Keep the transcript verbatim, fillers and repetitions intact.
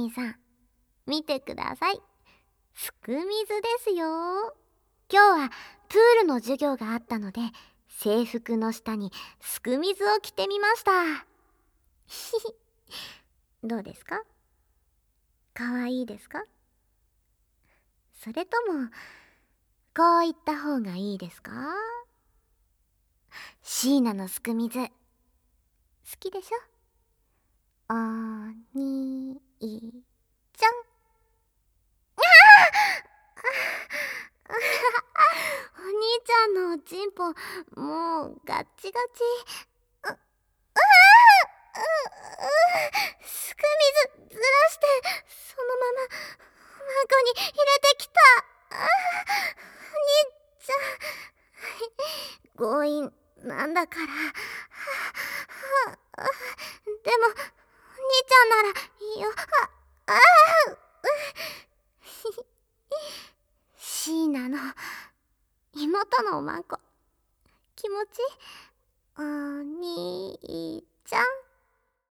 兄さん、見てください。すく水ですよ。今日はプールの授業があったので、制服の下にすく水を着てみました。ひひ、どうですか？かわいいですか？それとも、こう言った方がいいですか？椎名のすく水、好きでしょ？お兄ちゃん。お兄ちゃんのおちんぽ、もうガッチガチ。う、うわー、う、う、すく水ずらして、そのまま孫に入れてきた。あ、お兄ちゃん、強引なんだから。ははは、でも、お兄ちゃんならいいよ。あ、ああ、椎名の妹のおまんこ、気持ちいい。お兄ちゃん。